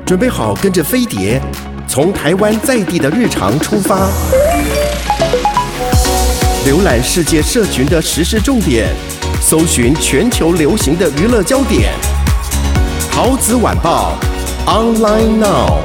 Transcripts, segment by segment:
准备好跟着飞碟，从台湾在地的日常出发，浏览世界社群的时事重点，搜寻全球流行的娱乐焦点。桃子晚报 online now。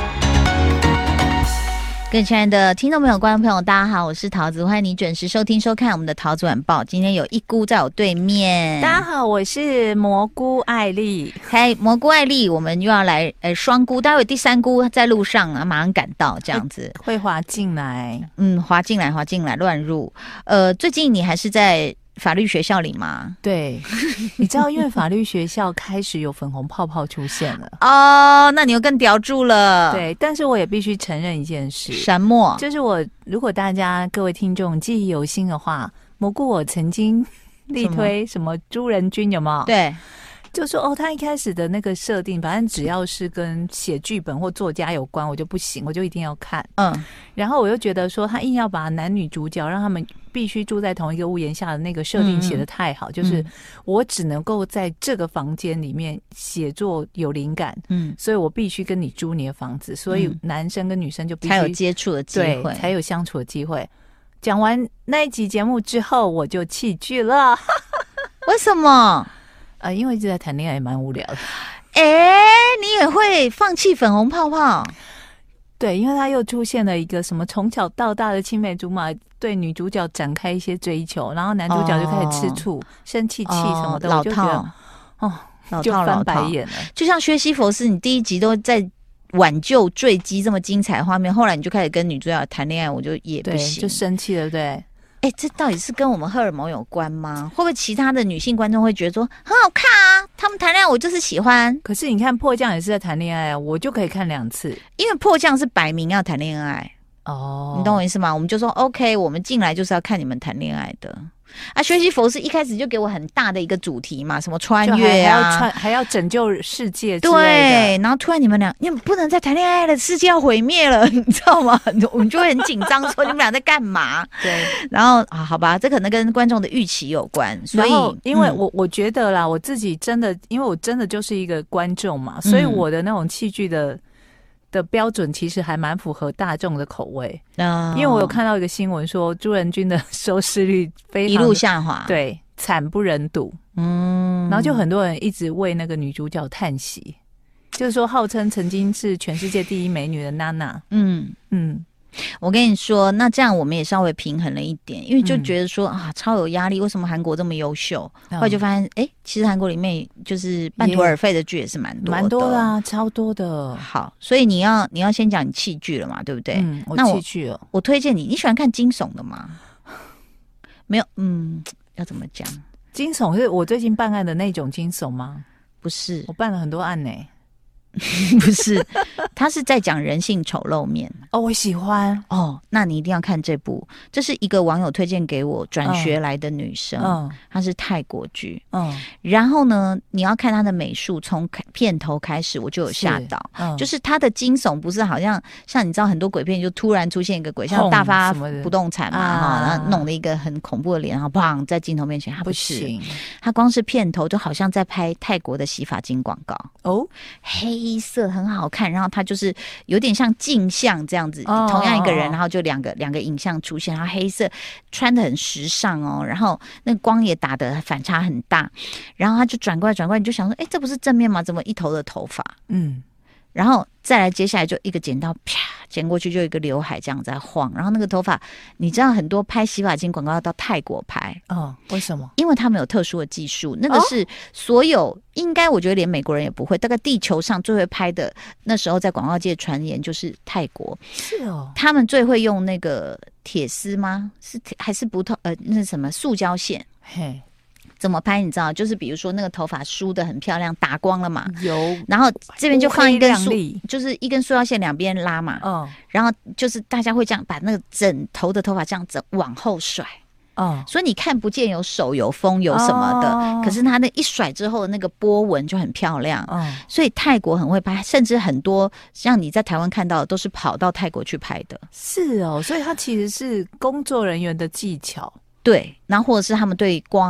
各位亲爱的听众朋友、观众朋友，大家好，我是桃子，欢迎你准时收听收看我们的桃子晚报。今天有一姑在我对面， 大家好，我是蘑菇艾丽。 嗨，蘑菇艾丽，我们又要来双姑，待会第三姑在路上啊，马上赶到这样子， 会滑进来， 滑进来乱入。最近你还是在法律学校里吗？ 对，你知道，因为法律学校开始有粉红泡泡出现了哦，那你又更叼住了。 对，但是我也必须承认一件事， 什么？ 就是如果大家各位听众记忆犹新的话，蘑菇我曾经力推什么朱仁君，有没有？ 对。 就说他一开始的那个设定，反正只要是跟写剧本或作家有关，我就不行，我就一定要看。然后我又觉得说，他硬要把男女主角让他们必须住在同一个屋檐下的那个设定写得太好，就是我只能够在这个房间里面写作有灵感，所以我必须跟你租你的房子，所以男生跟女生就必须才有接触的机会， 对，才有相处的机会。讲完那一集节目之后，我就弃剧了。 为什么？ 因为一直在谈恋爱也蛮无聊的。 你也会放弃粉红泡泡？ 对，因为他又出现了一个什么从小到大的青梅竹马，对女主角展开一些追求，然后男主角就开始吃醋、生气什么的， 老套就翻白眼了。 就像薛西佛斯，你第一集都在挽救坠机这么精彩的画面，后来你就开始跟女主角谈恋爱，我就也不行， 就生气了，对不对？ 这到底是跟我们荷尔蒙有关吗？会不会其他的女性观众会觉得说很好看啊？他们谈恋爱我就是喜欢。 可是你看迫降也是在谈恋爱啊，我就可以看2次， 因为迫降是摆明要谈恋爱哦，你懂我意思吗？我们就说 OK， 我们进来就是要看你们谈恋爱的。薛西佛斯一开始就给我很大的一个主题嘛，什么穿越啊， 还要拯救世界之类的。 对，然后突然你们不能再谈恋爱了，世界要毁灭了，你知道吗？我们就会很紧张，说你们俩在干嘛？ 对， 然后好吧，这可能跟观众的预期有关，所以因为我觉得啦，我自己真的，因为我真的就是一个观众嘛，所以我的那种器具的标准其实还蛮符合大众的口味，因为我有看到一个新闻说朱仁君的收视率非常一路下滑， 对，惨不忍睹，然后就很多人一直为那个女主角叹息，就是说号称曾经是全世界第一美女的娜娜， 我跟你说，那这样我们也稍微平衡了一点，因为就觉得说超有压力，为什么韩国这么优秀？后来就发现，其实韩国里面就是半途而废的剧也是蛮多的啊，超多的。 好，所以你要先讲你弃剧了嘛，对不对？ 我弃剧了。 我推荐你喜欢看惊悚的吗？没有，要怎么讲？ 惊悚是我最近办案的那种惊悚吗？ 不是， 我办了很多案呢。 不是，他是在讲人性丑陋面。 我喜欢那你一定要看这部。这是一个网友推荐给我转学来的女生，她是泰国剧，然后呢，你要看她的美术，从片头开始我就有吓到，就是她的惊悚不是好像你知道很多鬼片就突然出现一个鬼，像大发不动产嘛，然后弄了一个很恐怖的脸，然后砰在镜头面前，她不是，她光是片头就好像在拍泰国的洗发精广告黑色很好看，然后它就是有点像镜像这样子，同样一个人，然后就两个影像出现，然后黑色穿得很时尚然后那个光也打得反差很大，然后他就转过来，你就想说，这不是正面吗？怎么一头的头发？然后再来接下来就一个剪刀啪剪过去，就一个刘海这样在晃，然后那个头发，你知道很多拍洗发精广告要到泰国拍为什么？因为他们有特殊的技术，那个是所有应该我觉得连美国人也不会，大概地球上最会拍的，那时候在广告界传言就是泰国， 是他们最会用那个铁丝吗？是还是不透那是什么塑胶线？怎么拍你知道？就是比如说那个头发梳得很漂亮，打光了嘛， 有， 然后这边就放一根就是一根塑料线两边拉嘛，然后就是大家会这样把那个整头的头发这样子往后甩。所以你看不见有手有风有什么的，可是它那一甩之后的那个波纹就很漂亮。所以泰国很会拍，甚至很多像你在台湾看到的都是跑到泰国去拍的。 是所以它其实是工作人员的技巧。 对，然后或者是他们对光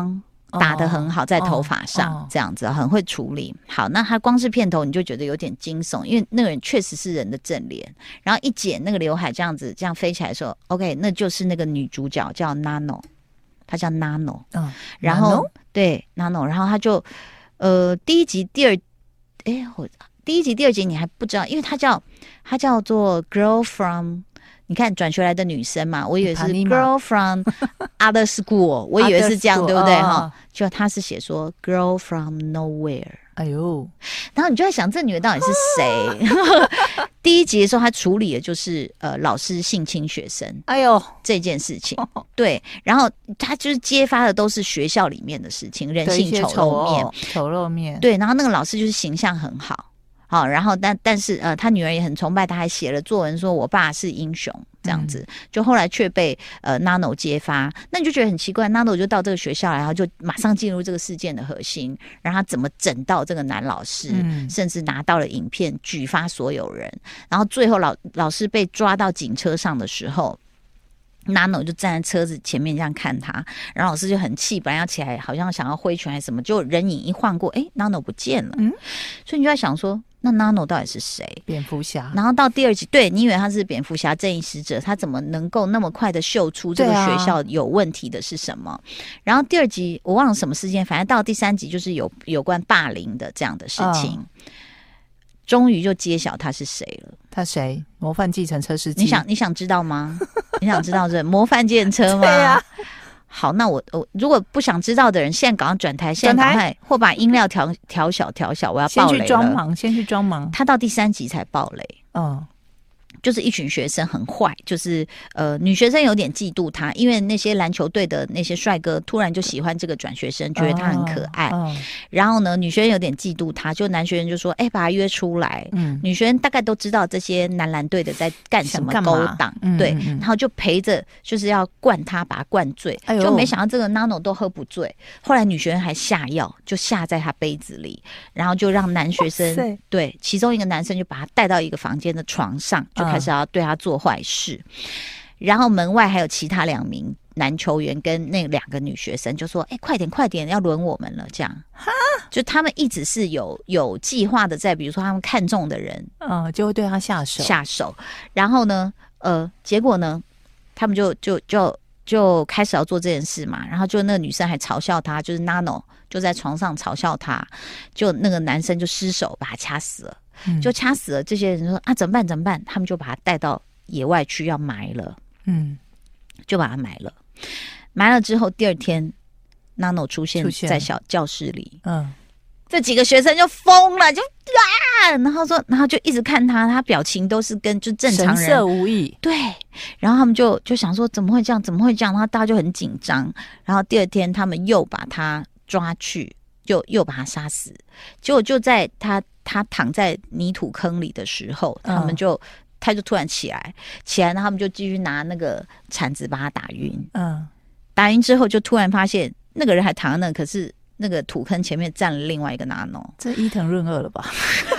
打得很好，在头发上这样子，很会处理。好，那他光是片头你就觉得有点惊悚，因为那个人确实是人的正脸，然后一剪那个刘海这样子这样飞起来的时候 ，OK， 那就是那个女主角叫 Nano， 她叫 Nano， 然后 Nano？ 对 Nano， 然后她就第一集第二集你还不知道，因为她叫做 Girl from。你看转学来的女生嘛，我以为是 girl from other school， 我以为是这样，对不对哈？就他是写说 girl from nowhere， 哎呦， 然后你就在想这女的到底是谁？第一集的时候，他处理的就是老师性侵学生， 哎呦这件事情，对，然后他就是揭发的都是学校里面的事情，人性丑陋面，对，然后那个老师就是形象很好。好，然后但是他女儿也很崇拜他，还写了作文说我爸是英雄这样子，就后来却被Nano 揭发，那你就觉得很奇怪 ，Nano 就到这个学校来，然后就马上进入这个事件的核心，然后他怎么整到这个男老师，甚至拿到了影片举发所有人，然后最后老师被抓到警车上的时候。Nano 就站在车子前面这样看他，然后老师就很气，本来要起来好像想要挥拳还是什么，就人影一晃过，Nano 不见了，所以你就在想说，那 Nano 到底是谁？ 蝙蝠侠。 然后到第二集，对你以为他是蝙蝠侠正义使者，他怎么能够那么快的嗅出这个学校有问题的是什么？然后第二集我忘了什么事件，反正到第三集就是有关霸凌的这样的事情。终于就揭晓他是谁了。 他谁？模范计程车司机。 你想知道吗？你想知道这模范计程车吗？ 对呀。 好，那我如果不想知道的人，现在赶快转台，现在赶快或把音量调小，我要爆雷了。 先去装忙。 他到第三集才爆雷。就是一群学生很坏，就是女学生有点嫉妒他，因为那些篮球队的那些帅哥突然就喜欢这个转学生，觉得他很可爱。然后呢，女学生有点嫉妒他，就男学生就说：“把他约出来。”女学生大概都知道这些男篮队的在干什么勾当，对，然后就陪着就是要灌他，把他灌醉。就没想到这个 Nano 都喝不醉，后来女学生还下药，就下在他杯子里，然后就让男学生对其中一个男生就把他带到一个房间的床上，就开始要对他做坏事，然后门外还有其他2名男球员跟那2个女学生就说：“快点，要轮我们了。”这样，就他们一直是有计划的在，比如说他们看中的人， 就会对他下手。 然后呢，结果呢，他们就开始要做这件事嘛。然后就那个女生还嘲笑他，就是 Nano 就在床上嘲笑他，就那个男生就失手把他掐死了。就掐死了，这些人说怎么办？他们就把他带到野外去要埋了，就把他埋了。埋了之后，第二天 Nano 出现在小教室里，这几个学生就疯了，就然后就一直看他表情都是跟就正常人神色无异， 对。然后他们就想说怎么会这样？然后大家就很紧张。然后第二天他们又把他抓去，又把他杀死。结果就在他躺在泥土坑里的时候，他就突然起来，然后他们就继续拿那个铲子把他打晕。打晕之后就突然发现那个人还躺在那，可是那个土坑前面站了另外一个 Nano， 这伊藤润二了吧？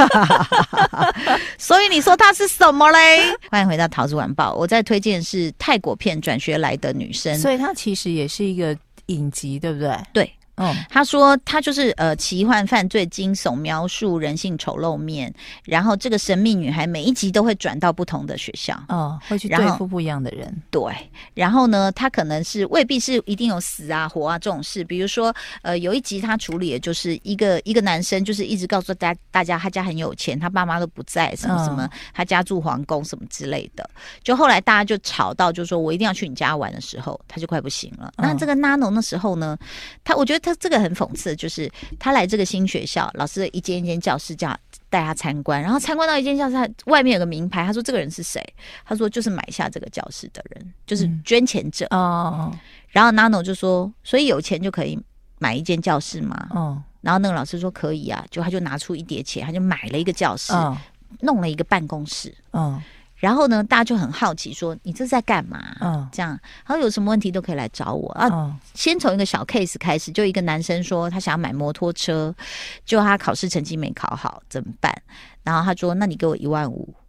所以你说他是什么嘞？欢迎回到桃子晚报，我在推荐是泰国片《转学来的女生》， 所以它其实也是一个影集，对不对？ 对。他说他就是奇幻犯罪惊悚，描述人性丑陋面，然后这个神秘女孩每一集都会转到不同的学校， 会去对付不一样的人。 对，然后呢，他可能是未必是一定有死啊活啊这种事，比如说有一集他处理的就是一个男生，就是一直告诉大家他家很有钱，他爸妈都不在，什么什么，他家住皇宫什么之类的。就后来大家就吵到，就说我一定要去你家玩的时候，他就快不行了。那这个 Nano 那时候呢，我觉得他这个很讽刺，就是他来这个新学校，老师一间一间教室带他参观，然后参观到一间教室，他外面有个名牌，他说这个人是谁？他说就是买下这个教室的人，就是捐钱者。然后 Nano 就说，所以有钱就可以买一间教室吗？然后那个老师说可以啊，他就拿出一叠钱，他就买了一个教室，弄了一个办公室。然后呢，大家就很好奇说你这是在干嘛？这样，然后有什么问题都可以来找我啊。先从一个小 case 开始，就一个男生说他想要买摩托车，就他考试成绩没考好怎么办？然后他说那你给我15000，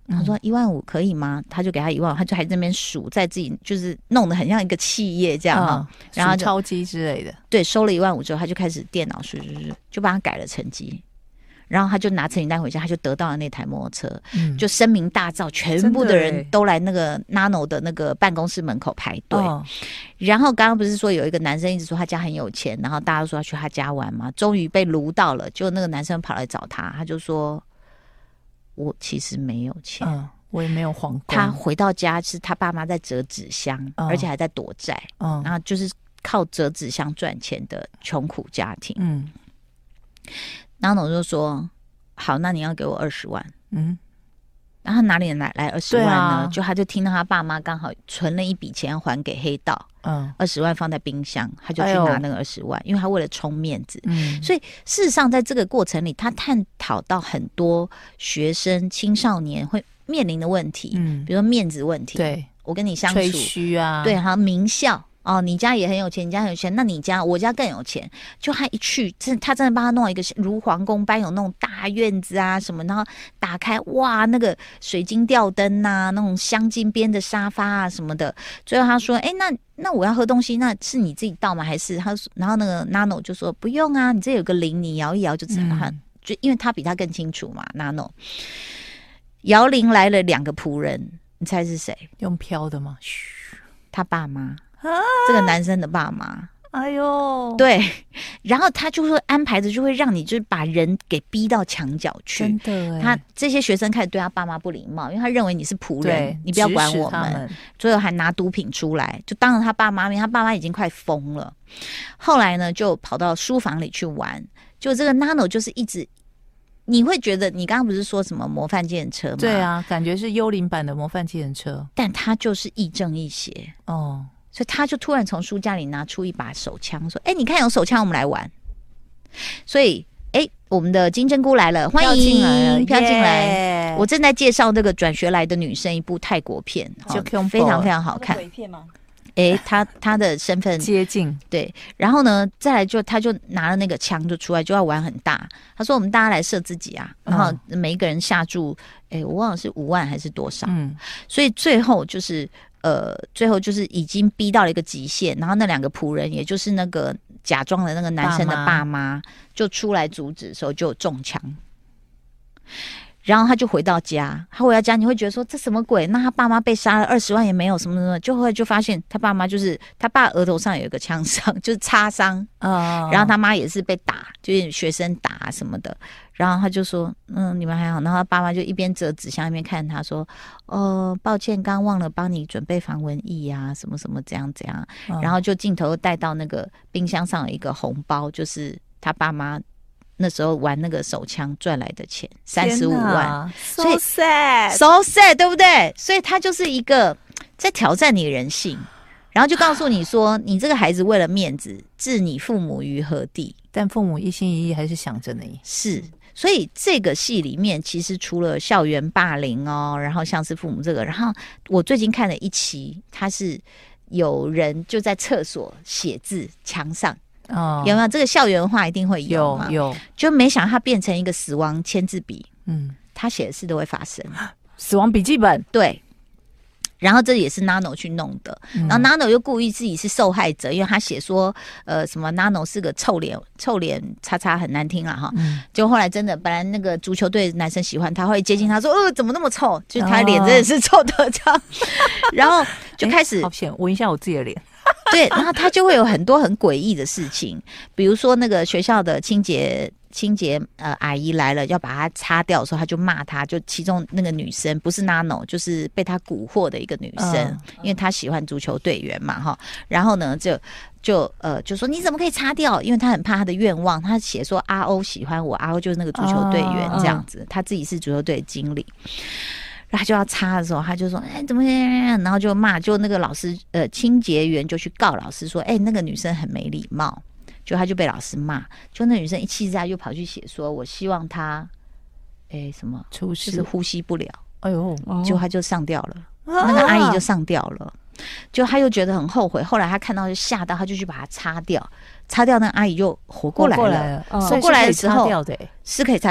他说15000可以吗？他就给他15000，他就还在那边数，在自己就是弄得很像一个企业这样哈， 然后超机之类的。 对，收了15000之后，他就开始电脑数，就帮他改了成绩。然后他就拿成绩单回家，他就得到了那台摩托车，就声名大噪，全部的人都来那个 Nano 的那个办公室门口排队。然后刚刚不是说有一个男生一直说他家很有钱，然后大家都说要去他家玩嘛，终于被撸到了，就那个男生跑来找他，他就说我其实没有钱， 我也没有皇宫。 他回到家是他爸妈在折纸箱，而且还在躲债，然后就是靠折纸箱赚钱的穷苦家庭。Nano 就说好，那你要给我20万。然后他哪里来20万呢？就他就听到他爸妈刚好存了一笔钱还给黑道，20万放在冰箱，他就去拿那个20万，因为他为了充面子。所以事实上在这个过程里，他探讨到很多学生青少年会面临的问题，比如说面子问题， 对， 我跟你相处吹嘘啊， 对，还有名校。你家也很有钱，你家很有钱，那我家更有钱。就他一去，他真的帮他弄一个如皇宫般有那种大院子啊什么，然后打开哇，那个水晶吊灯啊，那种镶金边的沙发啊什么的。最后他说：“那我要喝东西，那是你自己倒吗？还是他？”然后那个 Nano 就说：“不用啊，你这有个铃，你摇一摇就知道。就因为他比他更清楚嘛。Nano 摇铃来了2个仆人，你猜是谁？ 用飘的吗？ 他爸妈。这个男生的爸妈， 哎呦， 对，然后他就会安排着，就会让你就是把人给逼到墙角去。 真的， 他这些学生开始对他爸妈不礼貌，因为他认为你是仆人，你不要管我们。最后还拿毒品出来，就当着他爸妈面，他爸妈已经快疯了。后来呢，就跑到书房里去玩。就这个 Nano 就是一直，你会觉得你刚刚不是说什么模范计程车吗？ 对啊，感觉是幽灵版的模范计程车， 但他就是亦正亦邪所以他就突然从书架里拿出一把手枪，说：“你看有手枪，我们来玩。”所以，我们的金针菇来了，欢迎飘进来。我正在介绍这个转学来的女生一部泰国片，非常非常好看。 鬼片吗？ 他的身份接近对，然后呢，再来他就拿了那个枪就出来，就要玩很大。他说：“我们大家来射自己啊！”然后每一个人下注，我忘了是5万还是多少。所以最后就是已经逼到了一个极限，然后那2个仆人，也就是那个假装的那个男生的爸妈，就出来阻止的时候就中枪。然后他就回到家，你会觉得说这什么鬼？那他爸妈被杀了，20万也没有，什么什么，就发现他爸妈就是他爸额头上有一个枪伤，就是擦伤，然后他妈也是被打，就是学生打什么的。然后他就说：“你们还好。”然后他爸妈就一边折纸箱一边看他说：“抱歉，刚忘了帮你准备防蚊液啊，什么什么这样。”然后就镜头带到那个冰箱上有一个红包，就是他爸妈那时候玩那个手枪赚来的钱，35万。 So sad， so sad， 对不对？所以他就是一个在挑战你的人性，然后就告诉你说，你这个孩子为了面子，置你父母于何地？ 但父母一心一意还是想着你。 是。所以这个戏里面其实除了校园霸凌然后像是父母这个，然后我最近看了一期，他是有人就在厕所写字墙上有没有？这个校园化一定会有嘛？ 有，就没想到他变成一个死亡签字笔，他写的事都会发生。 死亡笔记本， 对。然后这也是 Nano 去弄的，然后 Nano 又故意自己是受害者，因为他写说什么 Nano 是个臭脸叉叉很难听啦哈，就后来真的本来那个足球队男生喜欢他，会接近他说怎么那么臭，就是他脸真的是臭的这样，然后就开始好险闻一下我自己的脸。 对，然后他就会有很多很诡异的事情，比如说那个学校的清洁阿姨来了要把它擦掉的时候，他就骂她，就其中那个女生不是 Nano， 就是被他蛊惑的一个女生，因为她喜欢足球队员嘛哈，然后呢就说你怎么可以擦掉？因为他很怕他的愿望，他写说阿欧喜欢我，阿欧就是那个足球队员这样子，他自己是足球队经理。然后他就要擦的时候，他就说：“怎么？”然后就骂，就那个老师清洁员就去告老师说：“那个女生很没礼貌。”就他就被老师骂，就那女生一气之下又跑去写说：“我希望她什么出事，就是呼吸不了。” 哎呦， 就他就上吊了，那个阿姨就上吊了。就他又觉得很后悔，后来他看到就吓到，他就去把它擦掉，那个阿姨就活过来了。活过来的时候是可以擦掉。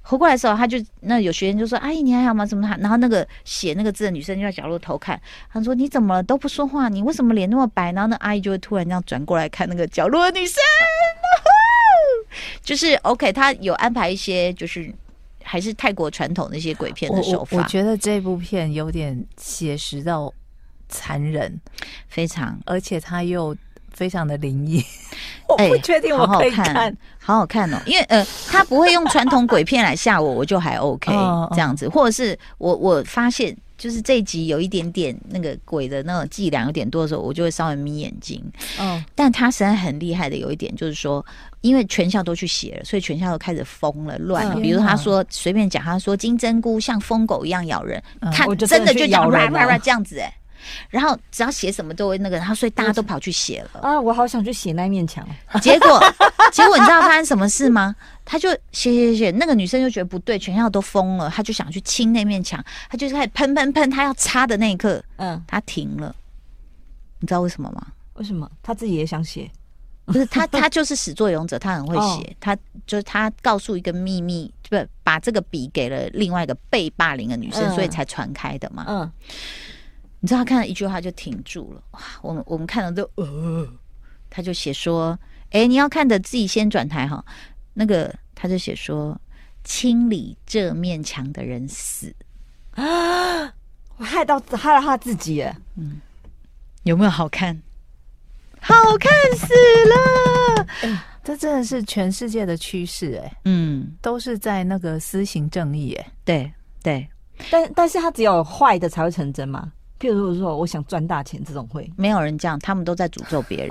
活过来的时候，他就那有学员就说：“阿姨你还好吗？怎么？”然后那个写那个字的女生就在角落偷看，他说：“你怎么了？都不说话，你为什么脸那么白？”然后那阿姨就会突然这样转过来看那个角落的女生，就是 OK， 他有安排一些就是还是泰国传统的一些鬼片的手法。 我觉得这部片有点写实到残忍， 非常， 而且他又非常的灵异。我不确定我可以看， 好好看哦，因为他不会用传统鬼片来吓我，我就还 OK 这样子，或者是我发现就是这一集有一点点那个鬼的那种伎俩有点多的时候，我就会稍微眯眼睛。但他实在很厉害的有一点就是说，因为全校都去写了，所以全校都开始疯了乱了。比如他说随便讲，他说金针菇像疯狗一样咬人，他真的就讲这样子然后只要写什么都会那个，然后所以大家都跑去写了啊！我好想去写那面墙。 结果你知道发生什么事吗？他就写，那个女生就觉得不对，全校都疯了，他就想去亲那面墙，他就开始喷，他要擦的那一刻，他停了。你知道为什么吗？ 为什么？他自己也想写。 不是他就是始作俑者，他很会写，他就是他告诉一个秘密，不把这个笔给了另外一个被霸凌的女生，所以才传开的嘛。你知道他看了一句话就停住了，哇！我们看了都他就写说，你要看的自己先转台哈。那个他就写说，清理这面墙的人死啊，我害了他自己耶。 有没有好看？好看死了！ 这真的是全世界的趋势都是在那个施行正义对， 但是他只有坏的才会成真嘛。譬如说我想赚大钱这种会没有人这样，他们都在诅咒别人。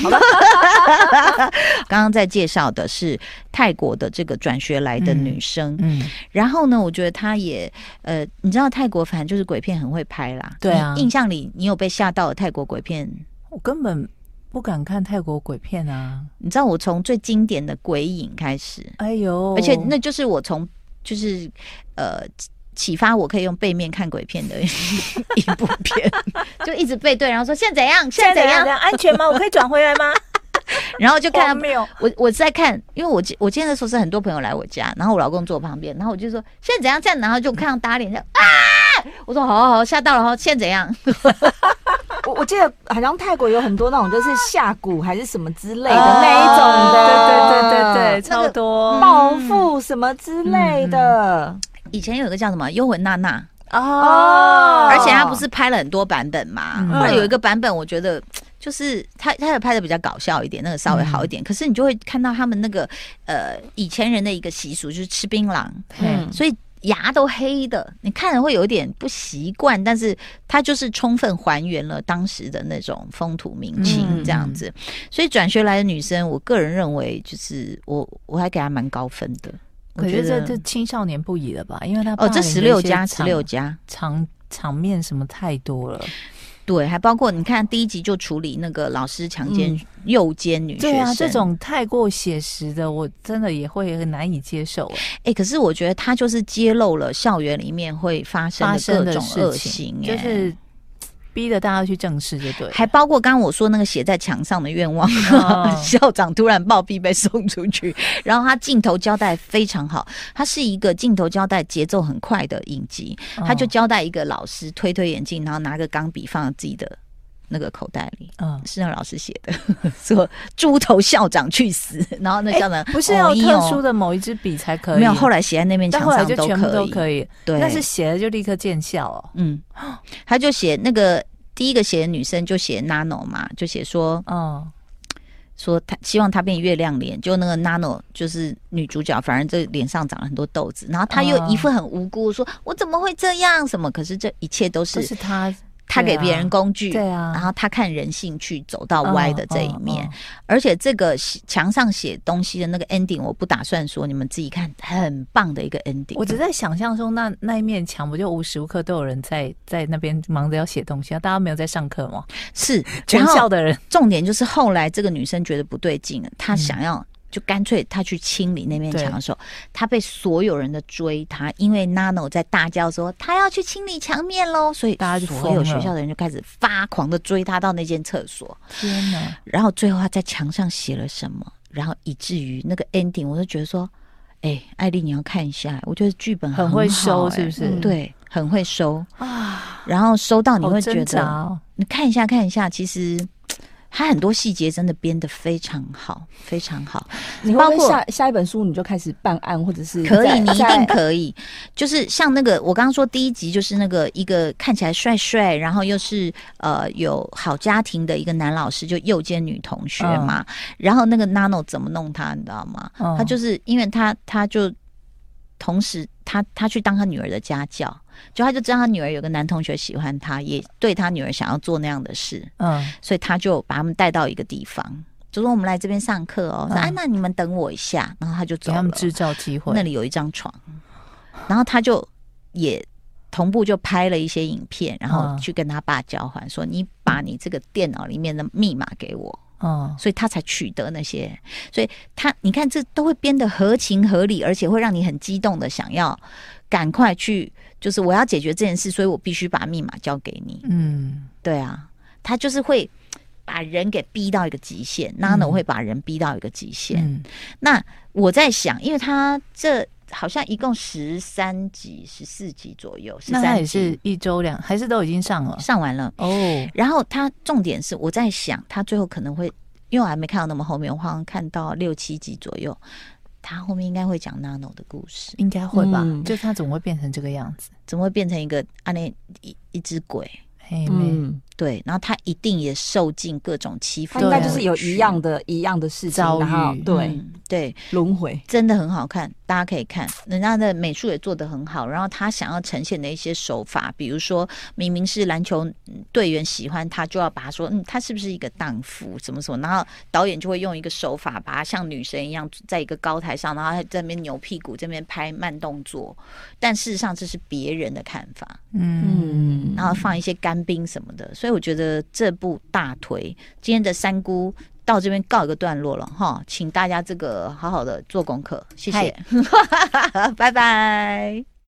刚刚在介绍的是泰国的这个转学来的女生，然后呢我觉得她也你知道泰国反正就是鬼片很会拍啦。 对啊， 印象里你有被吓到的泰国鬼片？ 我根本不敢看泰国鬼片啊。 你知道我从最经典的鬼影开始， 哎呦， 而且那就是我从就是启发我可以用背面看鬼片的一部片，就一直背对，然后说现在怎样， 安全吗？我可以转回来吗？ 然后就看我在看，因为我今天的时候是很多朋友来我家，然后我老公坐我旁边，然后我就说现在怎样这样，然后就看到打脸这样啊，我说好吓到了，现在怎样？ 我记得好像泰国有很多那种就是下蛊还是什么之类的那一种的，对，超多报复什么之类的。 以前有一个叫什么《幽魂娜娜》而且他不是拍了很多版本嘛？后来有一个版本，我觉得就是他有拍的比较搞笑一点，那个稍微好一点。可是你就会看到他们那个以前人的一个习俗，就是吃槟榔，所以牙都黑的，你看了会有点不习惯，但是他就是充分还原了当时的那种风土民情这样子。所以转学来的女生，我个人认为就是我还给她蛮高分的。 我觉得这青少年不宜了吧？因为他这16家场面什么太多了。 对，还包括你看第一集就处理那个老师强奸诱奸女学生， 对啊，这种太过写实的，我真的也会很难以接受。 可是我觉得他就是揭露了校园里面会发生的各种恶行， 就是逼着大家去正视，就对。 还包括刚刚我说那个写在墙上的愿望，校长突然暴毙被送出去，然后他镜头交代非常好，他是一个镜头交代节奏很快的影集，他就交代一个老师推眼镜，然后拿个钢笔放在自己的那个口袋里，是那个老师写的，说猪头校长去死，然后那校长不是要特殊的某一支笔才可以， 没有，后来写在那面墙上就全部都可以， 对， 那是写了就立刻见效他就写那个第一个写的女生就写 Nano 嘛，就写说说他希望他变月亮脸，就那个 Nano 就是女主角，反而这脸上长了很多痘子，然后他又一副很无辜，说我怎么会这样什么，可是这一切都是他给别人工具， 对啊， 然后他看人性去走到歪的这一面，而且这个墙上写东西的那个 ending 我不打算说，你们自己看，很棒的一个 ending。 我只在想象中那一面墙不就无时无刻都有人在那边忙着要写东西啊？大家没有在上课吗？ 是全校的人。 重点就是后来这个女生觉得不对劲了，她想要。就干脆他去清理那面墙的时候，他被所有人的追他，因为 Nano 在大叫说他要去清理墙面咯，所以大家就所有学校的人就开始发狂的追他到那间厕所。 天哪！ 然后最后他在墙上写了什么，然后以至于那个 ending 我就觉得说艾莉你要看一下，我觉得剧本很会收，是不是？ 对，很会收啊。然后收到你会觉得，你看一下，其实它很多细节真的编得非常好，非常好。 你会不会下一本书你就开始办案，或者是可以，你一定可以。就是像那个我刚刚说第一集，就是那个一个看起来帅帅，然后又是有好家庭的一个男老师，就诱奸女同学嘛。然后那个 Nano 怎么弄他，你知道吗？他就是因为他就同时他去当他女儿的家教。就他就知道他女儿有个男同学喜欢他，也对他女儿想要做那样的事，所以他就把他们带到一个地方，就说我们来这边上课哦，说那你们等我一下，然后他就走了， 给他们制造机会。 那里有一张床，然后他就也同步就拍了一些影片，然后去跟他爸交换，说你把你这个电脑里面的密码给我。所以他才取得那些，所以你看这都会编得合情合理，而且会让你很激动的想要赶快去，就是我要解决这件事，所以我必须把密码交给你。对啊，他就是会把人给逼到一个极限，Nano 会把人逼到一个极限。那我在想，因为他这好像一共13集、14集左右， 那他也是1周2，还是都已经上了？ 上完了哦。然后他重点是我在想，他最后可能会，因为我还没看到那么后面，我好像看到6、7集左右，他后面应该会讲 Nano 的故事， 应该会吧？就他怎么会变成这个样子？ 怎么会变成一个一只鬼？对，然后他一定也受尽各种欺负， 他应该就是有一样的事情，然后对轮回， 真的很好看，大家可以看，人家的美术也做得很好，然后他想要呈现的一些手法，比如说明明是篮球队员喜欢他，就要把他说他是不是一个荡妇什么什么，然后导演就会用一个手法把他像女神一样在一个高台上，然后他在那边扭屁股，这边拍慢动作，但事实上这是别人的看法，然后放一些干冰什么的，所以我觉得这部大推。今天的三姑到这边告一个段落了哈，请大家这个好好的做功课，谢谢，拜拜。